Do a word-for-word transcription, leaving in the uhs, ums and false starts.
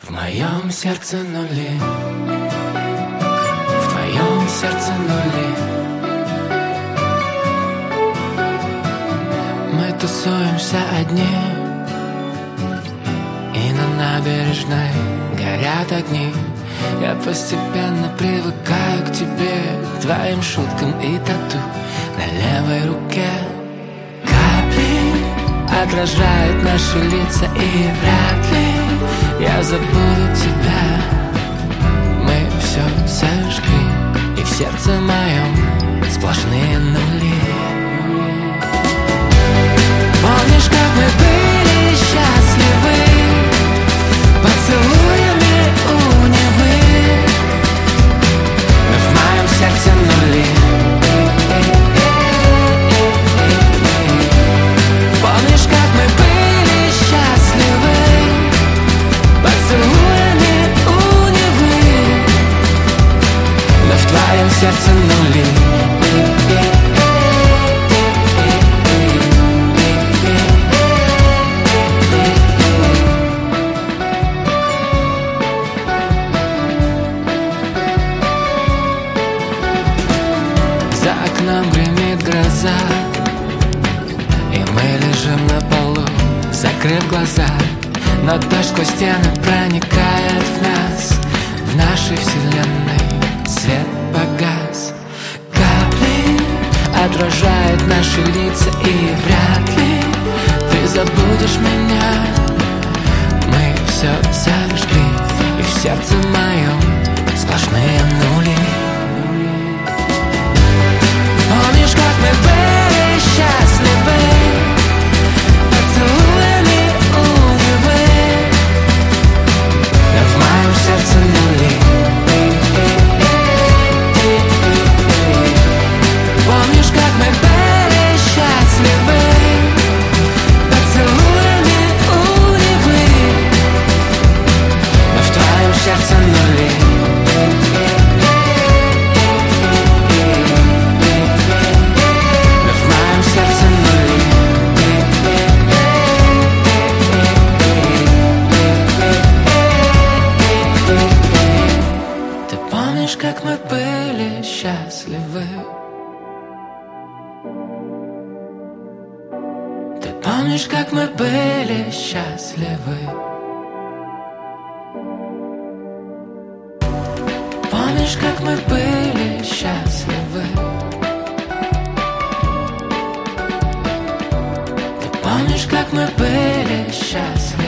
В моем сердце нули, в твоем сердце нули. Мы тусуемся одни, и на набережной горят огни. Я постепенно привыкаю к тебе, к твоим шуткам и тату на левой руке. Капли отражают наши лица, и вряд ли я забуду тебя. Мы все сожгли, и в сердце моем сплошные нули. Помнишь, как мы были счастливы поцелуями у Невы? Но в моем сердце нули. Помнишь, как мы были счастливы поцелуями у Невы? Но в твоем сердце нули. За окном гремит гроза, и мы лежим на полу, закрыв глаза. Но дождь сквозь стены проникает в нас. В нашей вселенной свет погас. Капли отражают наши лица, и вряд ли ты забудешь меня. Мы все сожгли, и в сердце моем сплошные нули. Помнишь, как мы были счастливы поцелуями у Невы? Но в моем сердце нули. Помнишь, как мы были счастливы поцелуями у Невы? Но в твоем сердце нули. Как мы были счастливы. Ты помнишь, как мы были счастливы? Помнишь, как мы были счастливы? Ты помнишь, как мы были счастливы?